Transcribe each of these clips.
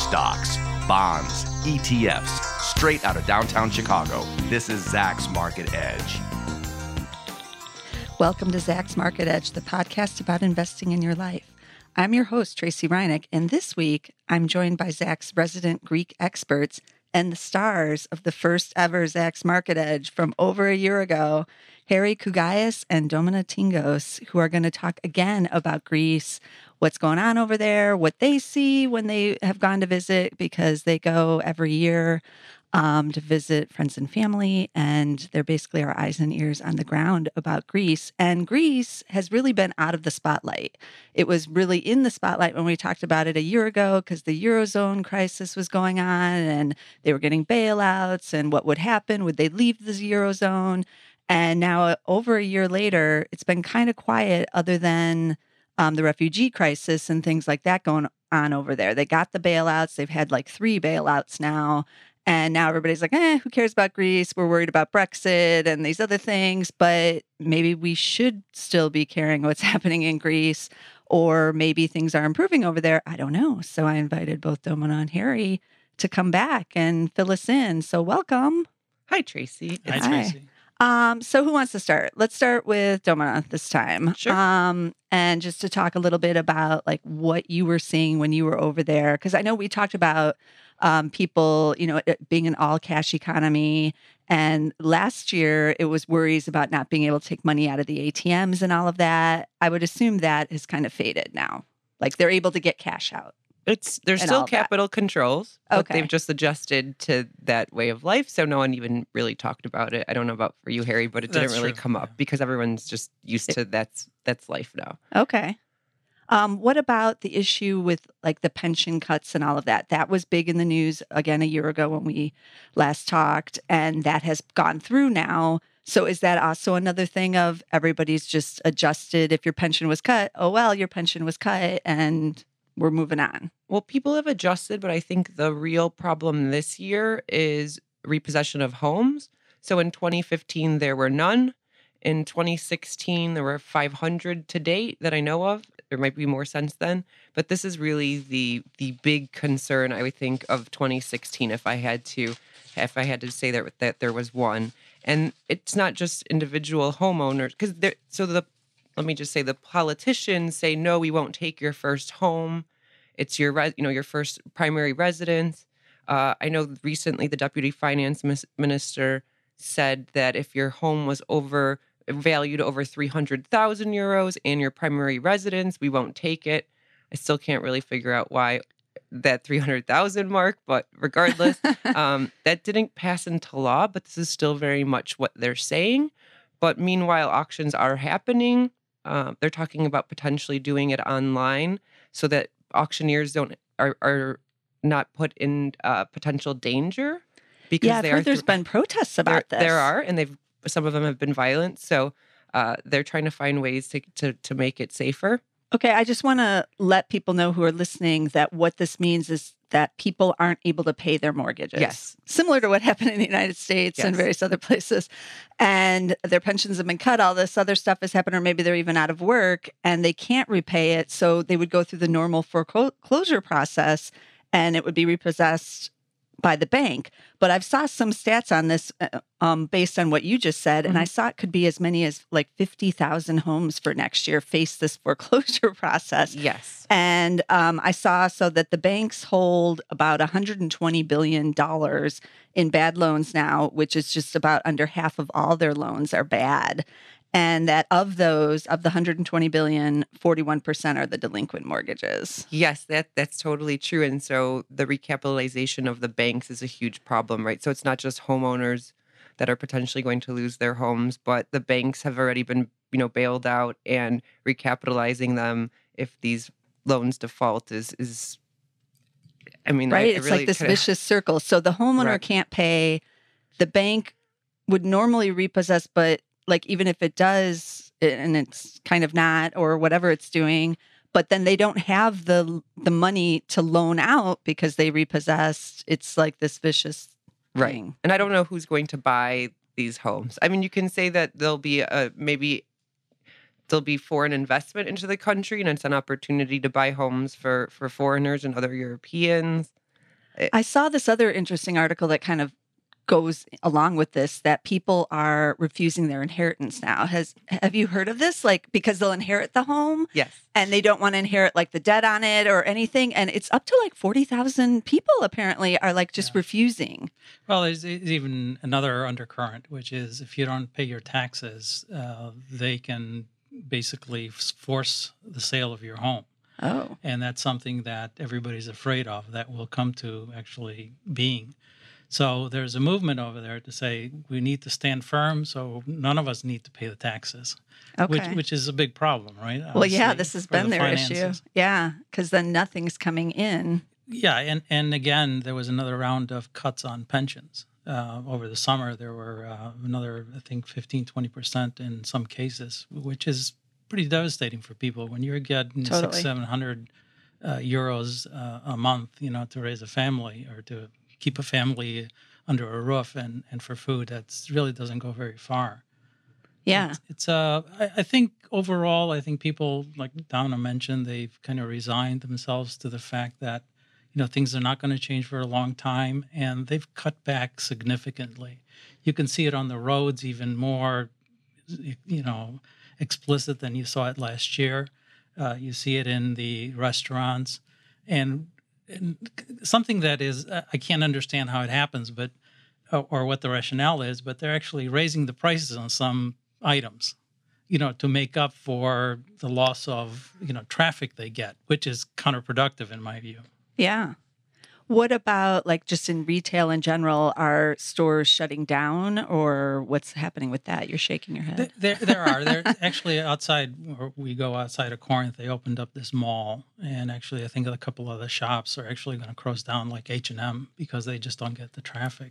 Stocks, bonds, ETFs, straight out of downtown Chicago. This is Zacks Market Edge. Welcome to Zacks Market Edge, the podcast about investing in your life. I'm your host, Tracy Reineck, and this week I'm joined by Zacks resident Greek experts and the stars of the first ever Zacks Market Edge from over a year ago, Harry Kougayas and Domina Tingos, who are going to talk again about Greece, what's going on over there, what they see when they have gone to visit, because they go every year to visit friends and family, and they're basically our eyes and ears on the ground about Greece. And Greece has really been out of the spotlight. It was really in the spotlight when we talked about it a year ago because the Eurozone crisis was going on and they were getting bailouts and what would happen. Would they leave the Eurozone? And now over a year later, it's been kind of quiet other than the refugee crisis and things like that going on over there. They got the bailouts. They've had like 3 bailouts now. And now everybody's like, who cares about Greece? We're worried about Brexit and these other things. But maybe we should still be caring what's happening in Greece, or maybe things are improving over there. I don't know. So I invited both Domina and Harry to come back and fill us in. So welcome. Hi, Tracy. Hi, Tracy. So who wants to start? Let's start with Domina this time. Sure. And just to talk a little bit about like what you were seeing when you were over there. Because I know we talked about people, it being an all cash economy. And last year it was worries about not being able to take money out of the ATMs and all of that. I would assume that has kind of faded now. Like they're able to get cash out. There's still capital controls, but Okay. they've just adjusted to that way of life. So no one even really talked about it. I don't know about for you, Harry, but it didn't That's really true, come up yeah. because everyone's just used to that's life now. Okay. What about the issue with like the pension cuts and all of that? That was big in the news again a year ago when we last talked, and that has gone through now. So is that also another thing of everybody's just adjusted? If your pension was cut, oh, well, your pension was cut and we're moving on. Well, people have adjusted, but I think the real problem this year is repossession of homes. So in 2015, there were none. In 2016, there were 500 to date that I know of. There might be more since then. But this is really the big concern, I would think, of 2016, if I had to say that there was one. And it's not just individual homeowners, because let me just say, the politicians say, no, we won't take your first home. It's your first primary residence. I know recently the deputy finance minister said that if your home was valued over 300,000 euros and your primary residence, we won't take it. I still can't really figure out why that 300,000 mark, but regardless, that didn't pass into law, but this is still very much what they're saying. But meanwhile, auctions are happening. They're talking about potentially doing it online so that auctioneers are not put in potential danger. Because I've heard there's been protests about this. There are, and some of them have been violent. So they're trying to find ways to make it safer. Okay, I just want to let people know who are listening that what this means is that people aren't able to pay their mortgages. Yes. Similar to what happened in the United States and Yes. various other places. And their pensions have been cut, all this other stuff has happened, or maybe they're even out of work and they can't repay it. So they would go through the normal foreclosure process and it would be repossessed by the bank. But I've saw some stats on this based on what you just said, and I saw it could be as many as like 50,000 homes for next year face this foreclosure process. Yes. And I saw so that the banks hold about $120 billion in bad loans now, which is just about under half of all their loans are bad. And that of the 120 billion, 41% are the delinquent mortgages. Yes, that's totally true. And so the recapitalization of the banks is a huge problem, right? So it's not just homeowners that are potentially going to lose their homes, but the banks have already been, bailed out, and recapitalizing them if these loans default is right. It's really like this vicious circle. So the homeowner Right. can't pay. The bank would normally repossess, but like even if it does, and it's kind of not, or whatever it's doing, but then they don't have the money to loan out because they repossessed. It's like this vicious thing. And I don't know who's going to buy these homes. I mean, you can say that there'll be foreign investment into the country, and it's an opportunity to buy homes for foreigners and other Europeans. I saw this other interesting article that kind of goes along with this, that people are refusing their inheritance now. Have you heard of this? Like, because they'll inherit the home Yes. and they don't want to inherit like the debt on it or anything. And it's up to like 40,000 people apparently are like just refusing. Well, there's even another undercurrent, which is if you don't pay your taxes, they can basically force the sale of your home. Oh, And that's something that everybody's afraid of that will come to actually being. So there's a movement over there to say we need to stand firm, so none of us need to pay the taxes, okay. which is a big problem, right? Well, yeah, Obviously, this has for been the their issue. finances. Yeah, because then nothing's coming in. Yeah, and again, there was another round of cuts on pensions. Over the summer, there were another, I think, 15-20% in some cases, which is pretty devastating for people. When you're getting Totally. 600-700 euros a month, to raise a family or to keep a family under a roof and for food, that really doesn't go very far. Yeah. I think overall, I think people, like Donna mentioned, they've kind of resigned themselves to the fact that, things are not going to change for a long time, and they've cut back significantly. You can see it on the roads even more, explicit than you saw it last year. You see it in the restaurants, and something that is, I can't understand how it happens, but or what the rationale is, but they're actually raising the prices on some items, to make up for the loss of, traffic they get, which is counterproductive in my view. Yeah. What about like just in retail in general? Are stores shutting down or what's happening with that? You're shaking your head. There are. They're actually outside, or we go outside of Corinth, they opened up this mall. And actually, I think a couple of the shops are actually going to close down, like H&M, because they just don't get the traffic.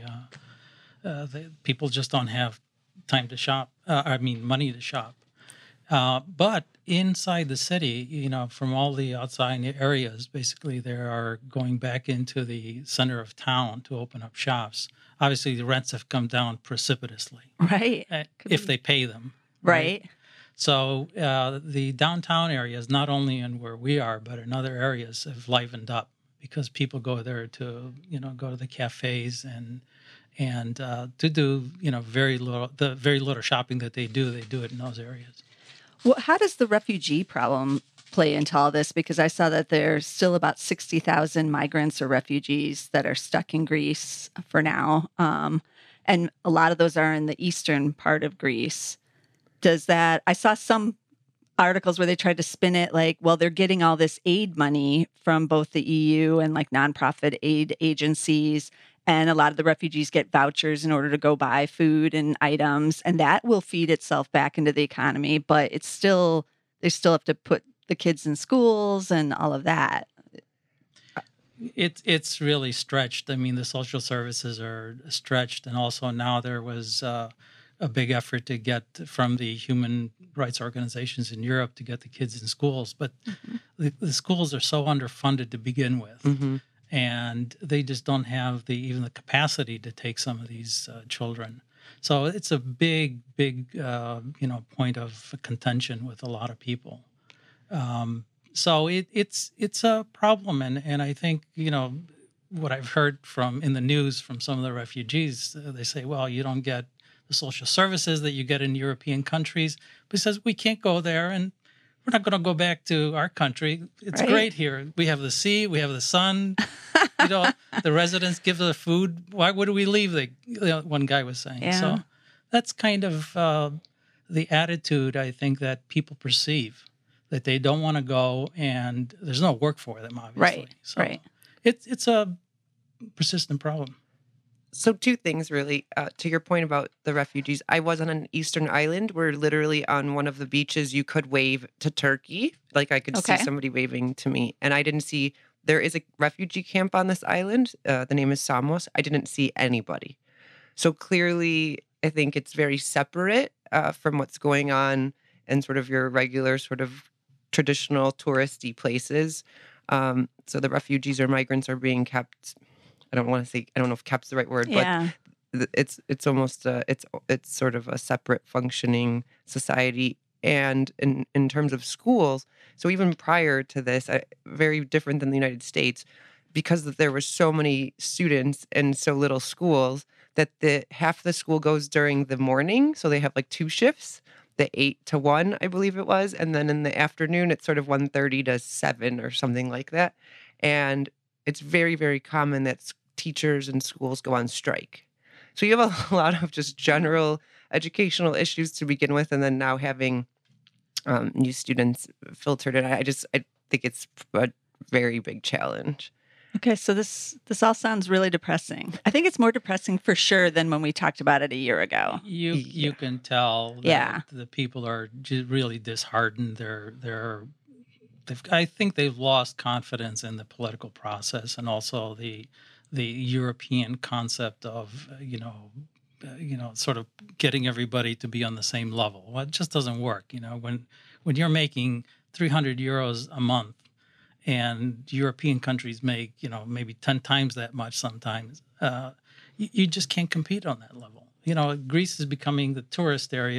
People just don't have time to shop. Money to shop. But inside the city, from all the outside areas, basically they are going back into the center of town to open up shops. Obviously, the rents have come down precipitously. Right. If they pay them. Right. So the downtown areas, not only in where we are, but in other areas, have livened up because people go there to, go to the cafes and to do, very little shopping that they do it in those areas. Well, how does the refugee problem play into all this? Because I saw that there's still about 60,000 migrants or refugees that are stuck in Greece for now. And a lot of those are in the eastern part of Greece. I saw some articles where they tried to spin it like, well, they're getting all this aid money from both the EU and like nonprofit aid agencies. And a lot of the refugees get vouchers in order to go buy food and items, and that will feed itself back into the economy. But they still have to put the kids in schools and all of that. It's really stretched. I mean, the social services are stretched, and also now there was a big effort to get from the human rights organizations in Europe to get the kids in schools, but the schools are so underfunded to begin with. Mm-hmm. And they just don't have even the capacity to take some of these children. So it's a big point of contention with a lot of people. So it's a problem, and I think what I've heard in the news from some of the refugees, they say, well, you don't get the social services that you get in European countries, because we can't go there and we're not going to go back to our country. It's great here. We have the sea, we have the sun. The residents give us food. Why would we leave? One guy was saying. Yeah. So that's kind of the attitude I think that people perceive, that they don't want to go, and there's no work for them, obviously. Right. So right. It's a persistent problem. So two things really, to your point about the refugees. I was on an Eastern island where literally on one of the beaches you could wave to Turkey. Like I could see somebody waving to me, and I didn't see, there is a refugee camp on this island. The name is Samos. I didn't see anybody. So clearly I think it's very separate from what's going on in sort of your regular sort of traditional touristy places. So the refugees or migrants are being kept, I don't know if "kept's" the right word, but it's almost it's sort of a separate functioning society. And in terms of schools, so even prior to this, very different than the United States, because there were so many students and so little schools that half the school goes during the morning. So they have like 2 shifts, the 8 to 1, I believe it was. And then in the afternoon, it's sort of 1:30 to 7 or something like that. And it's very, very common that teachers and schools go on strike. So you have a lot of just general educational issues to begin with, and then now having new students filtered in. I think it's a very big challenge. Okay, so this all sounds really depressing. I think it's more depressing for sure than when we talked about it a year ago. You can tell that the people are really disheartened. I think they've lost confidence in the political process, and also the European concept of sort of getting everybody to be on the same level. Well, it just doesn't work. When you're making 300 euros a month, and European countries make maybe 10 times that much sometimes, you just can't compete on that level. Greece is becoming the tourist area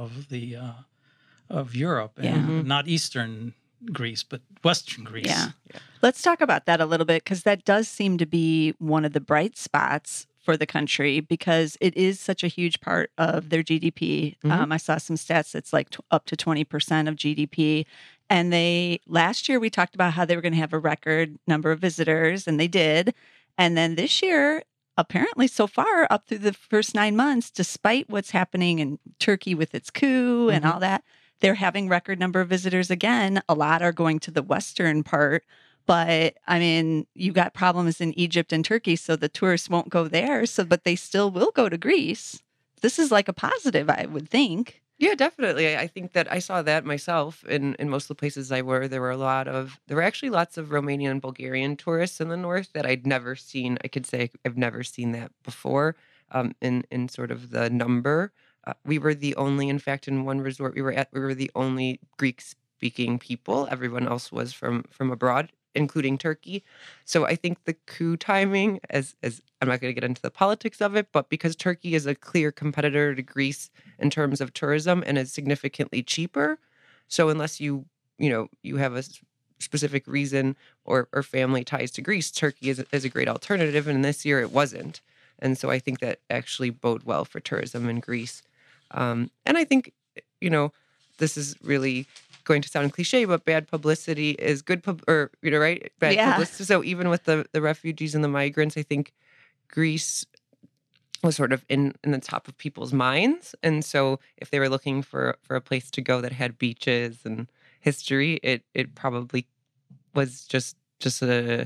of Europe, and not Eastern Greece, but Western Greece. Yeah. Let's talk about that a little bit, because that does seem to be one of the bright spots for the country, because it is such a huge part of their GDP. I saw some stats that's like up to 20% of GDP. And last year we talked about how they were going to have a record number of visitors, and they did. And then this year, apparently so far, up through the first 9 months, despite what's happening in Turkey with its coup and all that, they're having record number of visitors again. A lot are going to the western part. But I mean, you got problems in Egypt and Turkey, so the tourists won't go there. But they still will go to Greece. This is like a positive, I would think. Yeah, definitely. I think that I saw that myself in most of the places I were. There were actually lots of Romanian and Bulgarian tourists in the north that I'd never seen. I could say I've never seen that before in sort of the number. We were the only, in fact, in one resort we were the only Greek-speaking people. Everyone else was from abroad, including Turkey. So I think the coup timing, as I'm not going to get into the politics of it, but because Turkey is a clear competitor to Greece in terms of tourism and is significantly cheaper. So unless you have a specific reason or family ties to Greece, Turkey is a great alternative. And this year it wasn't. And so I think that actually bode well for tourism in Greece. And I think, this is really going to sound cliche, but bad publicity is good, right? Bad publicity. So even with the refugees and the migrants, I think Greece was sort of in the top of people's minds. And so if they were looking for a place to go that had beaches and history, it probably was just a...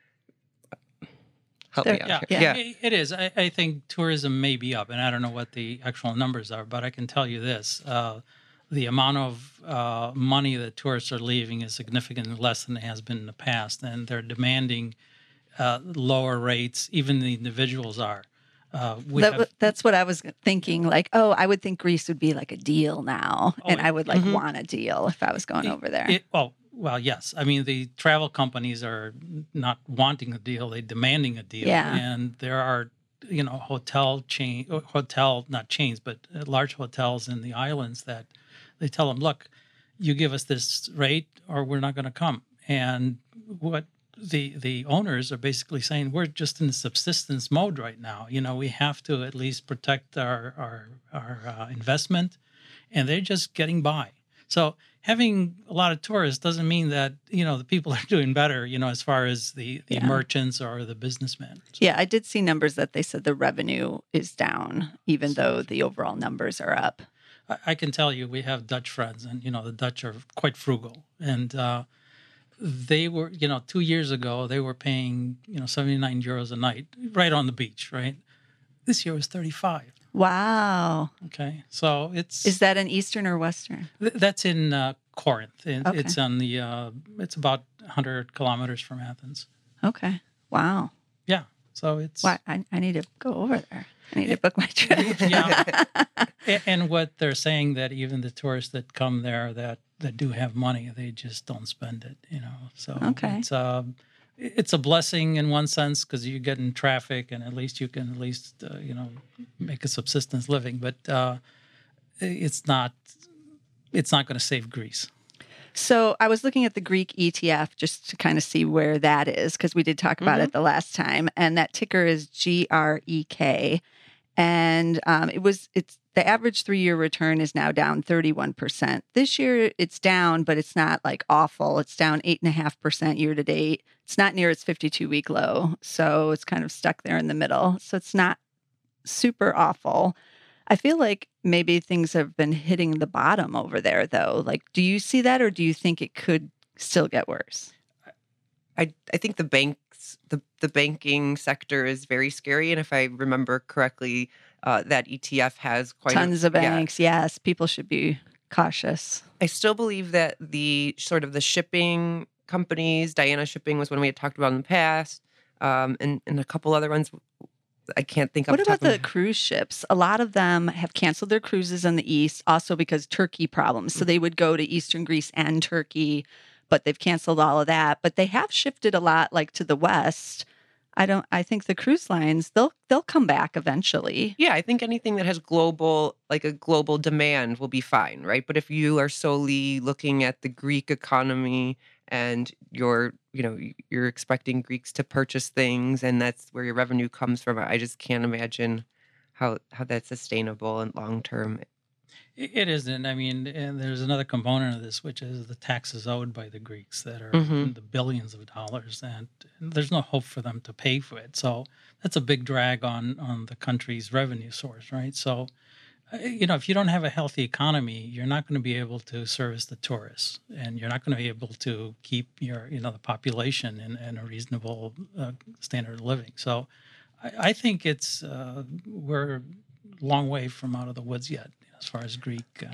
Help me out. Yeah, it is. I think tourism may be up, and I don't know what the actual numbers are, but I can tell you this. The amount of money that tourists are leaving is significantly less than it has been in the past, and they're demanding lower rates. Even the individuals are. That's what I was thinking. Like, I would think Greece would be like a deal now, and I would want a deal if I was going over there. Well, yes. I mean, the travel companies are not wanting a deal; they're demanding a deal. Yeah. And there are, not chains, but large hotels in the islands that they tell them, look, you give us this rate or we're not going to come. And what the owners are basically saying, we're just in subsistence mode right now. We have to at least protect our investment, and they're just getting by. So having a lot of tourists doesn't mean that, the people are doing better, as far as the merchants or the businessmen. Yeah, I did see numbers that they said the revenue is down, even though the overall numbers are up. I can tell you, we have Dutch friends, and, the Dutch are quite frugal. And they were, 2 years ago, they were paying, 79 euros a night right on the beach, right? This year was 35. Wow. Okay, so is that in Eastern or Western? That's in Corinth. Okay. It's on it's about 100 kilometers from Athens. Okay. Wow. Yeah. So it's... Well, I need to go over there. I need to book my trip. Yeah. And what they're saying, that even the tourists that come there that do have money, they just don't spend it, So okay. It's a blessing in one sense, because you get in traffic and at least you can make a subsistence living. But it's not going to save Greece. So I was looking at the Greek ETF just to kind of see where that is, because we did talk about it the last time, and that ticker is GREK. And it's the average 3-year return is now down 31%. This year it's down, but it's not like awful. It's down 8.5% year to date. It's not near its 52-week low. So it's kind of stuck there in the middle. So it's not super awful. I feel like maybe things have been hitting the bottom over there, though. Like, do you see that, or do you think it could still get worse? I think the banks, the banking sector is very scary. And if I remember correctly, that ETF has quite tons of banks. Yes, people should be cautious. I still believe that the sort of the shipping companies, Diana Shipping was one we had talked about in the past, and a couple other ones. I can't think of. What about the cruise ships? A lot of them have canceled their cruises in the east, also because Turkey problems. So they would go to Eastern Greece and Turkey, but they've canceled all of that. But they have shifted a lot, like to the west. I think the cruise lines, they'll come back eventually. Yeah, I think anything that has a global demand will be fine, right? But if you are solely looking at the Greek economy and you're expecting Greeks to purchase things and that's where your revenue comes from, I just can't imagine how that's sustainable and long term. It isn't. I mean, and there's another component of this, which is the taxes owed by the Greeks that are in the billions of dollars, and there's no hope for them to pay for it. So that's a big drag on the country's revenue source, right? So, if you don't have a healthy economy, you're not going to be able to service the tourists, and you're not going to be able to keep your, the population in a reasonable standard of living. So I think we're a long way from out of the woods yet, as far as Greek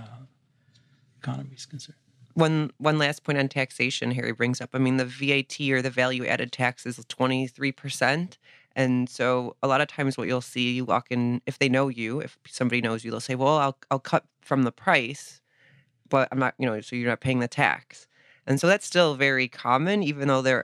economy is concerned. One last point on taxation Harry brings up. I mean, the VAT or the value added tax is 23%. And so a lot of times what you'll see, you walk in, if they know you, if somebody knows you, they'll say, well, I'll cut from the price, but I'm not, so you're not paying the tax. And so that's still very common, even though there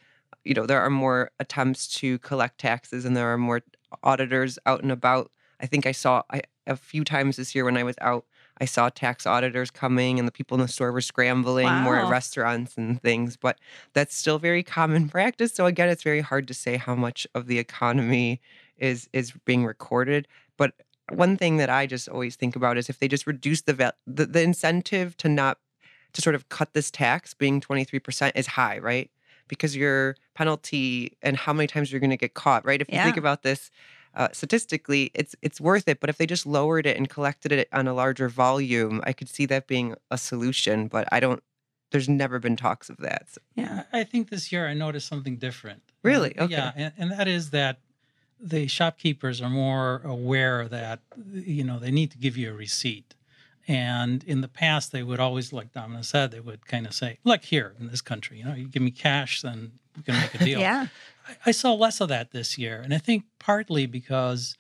are more attempts to collect taxes and there are more auditors out and about. I think I saw a few times this year when I was out, I saw tax auditors coming and the people in the store were scrambling, more at restaurants and things. But that's still very common practice. So again, it's very hard to say how much of the economy is being recorded. But one thing that I just always think about is if they just reduce the incentive to sort of cut this tax, being 23% is high, right? Because your penalty and how many times you're going to get caught, right? If you think about this, statistically, it's worth it. But if they just lowered it and collected it on a larger volume, I could see that being a solution. But there's never been talks of that. So. Yeah, I think this year I noticed something different. Really? Okay. Yeah, and that is that the shopkeepers are more aware that, they need to give you a receipt. And in the past, they would always, like Domina said, they would kind of say, look, here in this country, you give me cash, then we can make a deal. Yeah. I saw less of that this year. And I think partly because,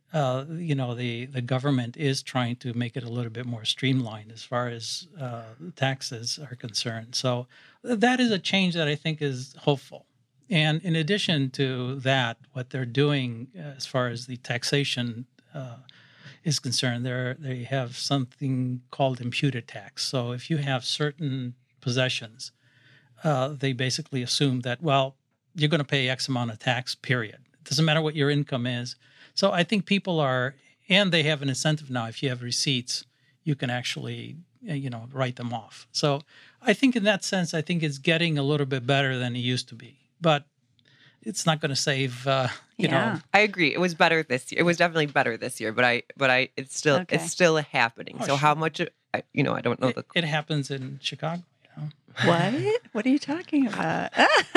the government is trying to make it a little bit more streamlined as far as taxes are concerned. So that is a change that I think is hopeful. And in addition to that, what they're doing as far as the taxation is concerned, they have something called imputed tax. So if you have certain possessions, they basically assume that, well, you're going to pay X amount of tax, period. It doesn't matter what your income is. So I think people and they have an incentive now. If you have receipts, you can actually, write them off. So I think in that sense, I think it's getting a little bit better than it used to be. But it's not going to save, know. I agree. It was better this year. It was definitely better this year, but it's still happening. Oh, so sure. How much, I don't know. It happens in Chicago, What? What are you talking about?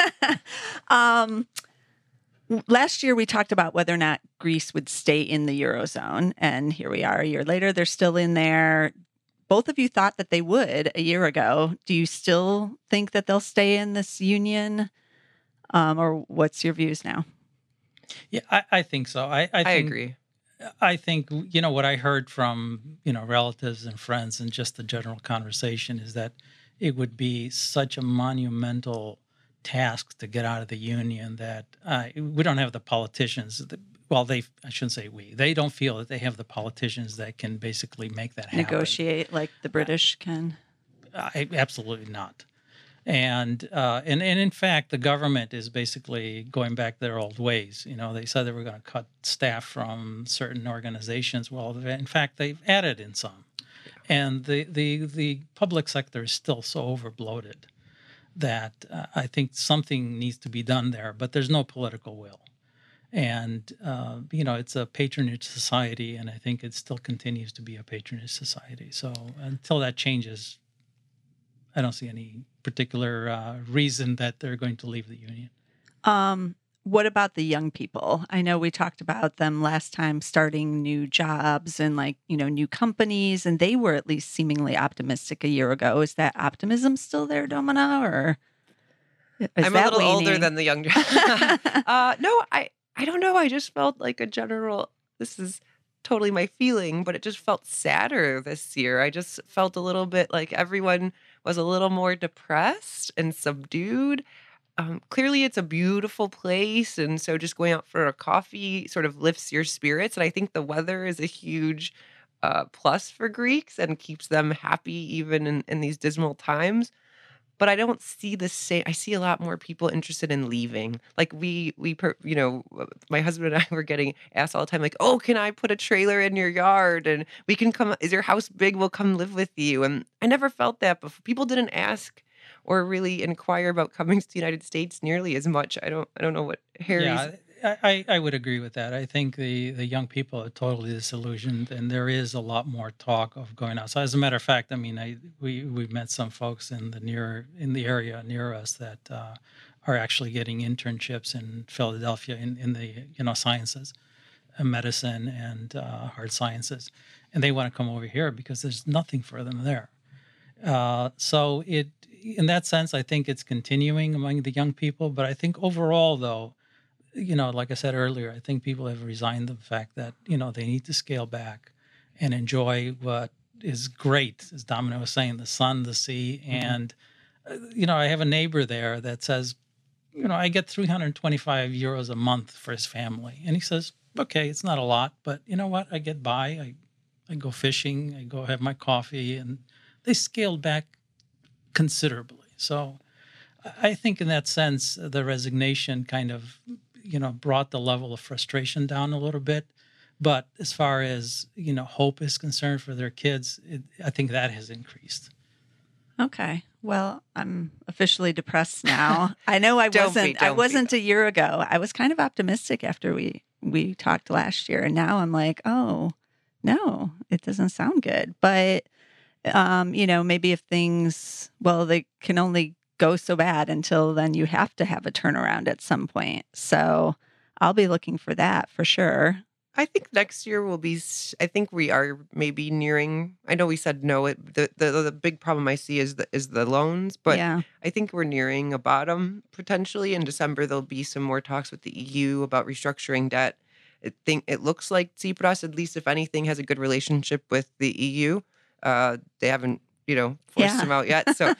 Last year, we talked about whether or not Greece would stay in the Eurozone. And here we are a year later. They're still in there. Both of you thought that they would a year ago. Do you still think that they'll stay in this union? Or what's your views now? Yeah, I think so. I agree. I think, what I heard from, relatives and friends and just the general conversation is that it would be such a monumental task to get out of the union that we don't have the politicians. I shouldn't say we. They don't feel that they have the politicians that can basically make that happen. Negotiate like the British can. Absolutely not. And in fact, the government is basically going back their old ways. They said they were going to cut staff from certain organizations. Well, in fact, they've added in some. And the public sector is still so overbloated that I think something needs to be done there, but there's no political will. And, it's a patronage society, and I think it still continues to be a patronage society. So until that changes, I don't see any particular reason that they're going to leave the union. What about the young people? I know we talked about them last time starting new jobs and new companies, and they were at least seemingly optimistic a year ago. Is that optimism still there, Domina, or I'm a little older than the young. No, I don't know. I just felt like a general, this is totally my feeling, but it just felt sadder this year. I just felt a little bit like everyone was a little more depressed and subdued. Clearly, it's a beautiful place. And so just going out for a coffee sort of lifts your spirits. And I think the weather is a huge plus for Greeks and keeps them happy even in these dismal times. But I don't see the same. I see a lot more people interested in leaving. Like my husband and I were getting asked all the time, like, "Oh, can I put a trailer in your yard? And we can come. Is your house big? We'll come live with you." And I never felt that before. People didn't ask or really inquire about coming to the United States nearly as much. I don't know what Harry's. Yeah, I would agree with that. I think the young people are totally disillusioned, and there is a lot more talk of going outside. As a matter of fact, I mean, we've met some folks in the area near us that are actually getting internships in Philadelphia in the sciences, medicine and hard sciences, and they want to come over here because there's nothing for them there. So in that sense, I think it's continuing among the young people. But I think overall, though, like I said earlier, I think people have resigned to the fact that, they need to scale back and enjoy what is great, as Domino was saying, the sun, the sea. Mm-hmm. And, I have a neighbor there that says, I get 325 euros a month for his family. And he says, okay, it's not a lot, but you know what? I get by. I go fishing, I go have my coffee, and they scaled back considerably. So I think in that sense, the resignation kind of brought the level of frustration down a little bit. But as far as, hope is concerned for their kids, I think that has increased. Okay. Well, I'm officially depressed now. I know I wasn't a year ago. I was kind of optimistic after we talked last year. And now I'm like, oh, no, it doesn't sound good. But, maybe if things, they can only go so bad until then you have to have a turnaround at some point. So I'll be looking for that for sure. I think next year I think we are maybe nearing, I know we said no, the big problem I see is the loans, but yeah. I think we're nearing a bottom potentially. In December, there'll be some more talks with the EU about restructuring debt. It looks like Tsipras, at least if anything, has a good relationship with the EU. They haven't, forced him out yet. So,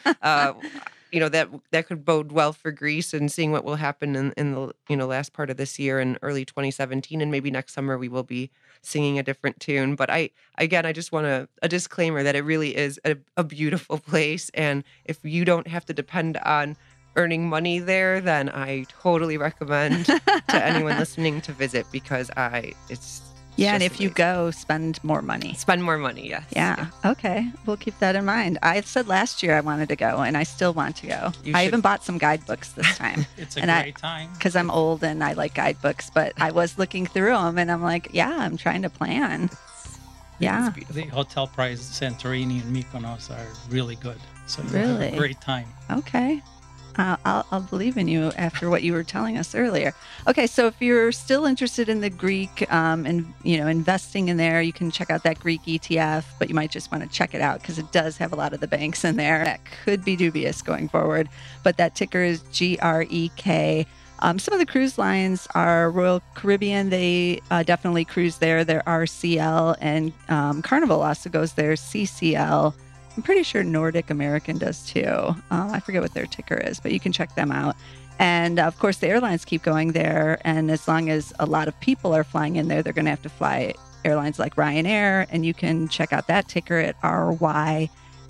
that could bode well for Greece, and seeing what will happen in the last part of this year and early 2017, and maybe next summer we will be singing a different tune. But I just want a disclaimer that it really is a beautiful place, and if you don't have to depend on earning money there, then I totally recommend to anyone listening to visit, because it's and if amazing. You go, spend more money. Spend more money, yes. Yeah. Okay. We'll keep that in mind. I said last year I wanted to go, and I still want to go. I even bought some guidebooks this time. It's a great time. Because I'm old and I like guidebooks, but I was looking through them, and I'm like, I'm trying to plan. Yeah. The hotel prices, Santorini and Mykonos, are really good. So you have a great time. Okay. I'll believe in you after what you were telling us earlier. Okay, so if you're still interested in the Greek and investing in there, you can check out that Greek ETF, but you might just want to check it out because it does have a lot of the banks in there that could be dubious going forward. But that ticker is GREK. Some of the cruise lines are Royal Caribbean. They definitely cruise there. They're RCL, and Carnival also goes there, CCL. I'm pretty sure Nordic American does too. I forget what their ticker is, but you can check them out. And of course, the airlines keep going there. And as long as a lot of people are flying in there, they're going to have to fly airlines like Ryanair. And you can check out that ticker at RYNAIR.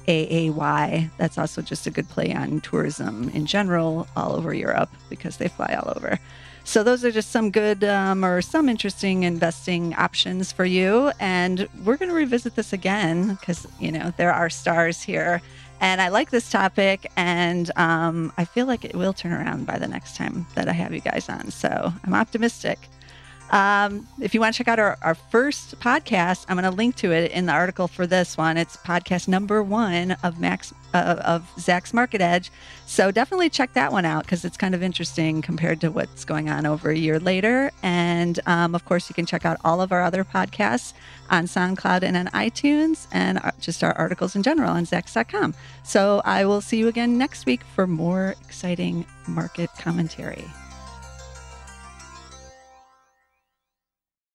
AAY. That's also just a good play on tourism in general all over Europe because they fly all over. So those are just some good or some interesting investing options for you. And we're going to revisit this again because, there are stars here. And I like this topic, and I feel like it will turn around by the next time that I have you guys on. So I'm optimistic. If you want to check out our first podcast, I'm going to link to it in the article for this one. It's podcast number 1 of Zach's Market Edge. So definitely check that one out because it's kind of interesting compared to what's going on over a year later. And of course, you can check out all of our other podcasts on SoundCloud and on iTunes, and just our articles in general on Zacks.com. So I will see you again next week for more exciting market commentary.